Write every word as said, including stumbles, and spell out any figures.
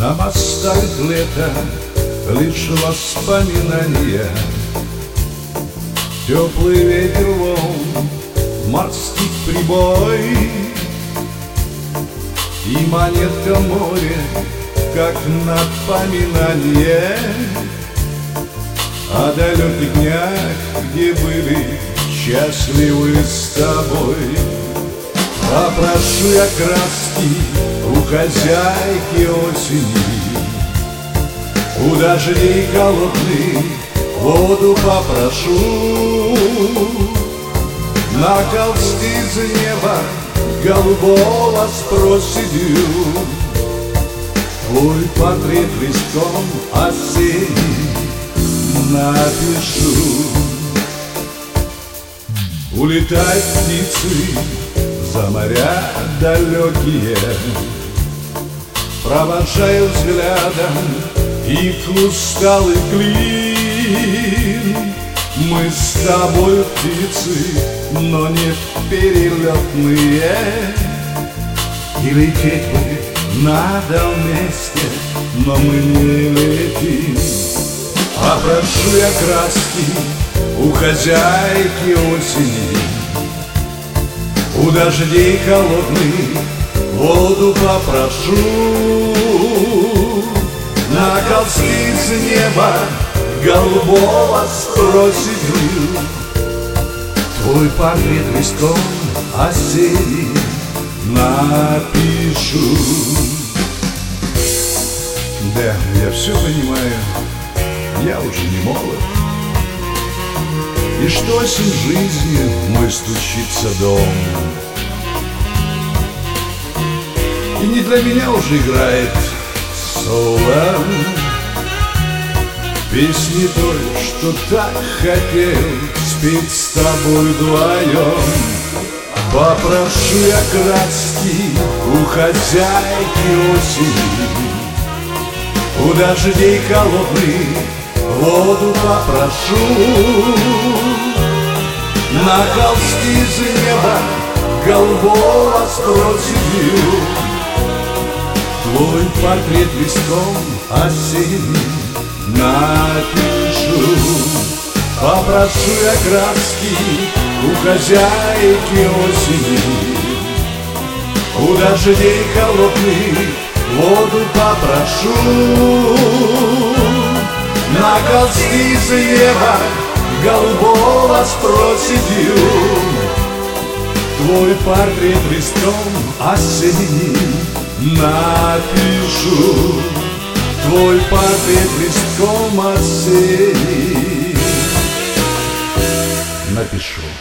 На мостах лета лишь воспоминания, теплый ветер волн, морских прибой и монетка море, как напоминание о далеких днях, где были счастливы с тобой. Попрошу я краски у хозяйки осени, у дождей холодных воду попрошу, на холсте с неба голубого с проседью твой портрет листком осенний напишу. Улетают птицы за моря далекие, провожаю взглядом их усталый клин. Мы с тобой птицы, но не перелетные, и лететь бы надо вместе, но мы не летим. Попрошу я краски у хозяйки осени, у дождей холодных воду попрошу, на холсте с неба голубого с проседью твой портрет листком осенний напишу. Да, я все понимаю, я уже не молод, и что осень жизни мой стучится дом, и не для меня уже играет соло песни той, что так хотел спеть с тобой вдвоем. Попрошу я краски у хозяйки осени, у дождей холодных воду попрошу, на холсте с неба голубого с проседью твой портрет листком осенний напишу. Попрошу я краски у хозяйки осени, у дождей холодных воду попрошу, на холсте с неба голубого с проседью твой портрет листком осенний напишу. Твой портрет листком осенний напишу.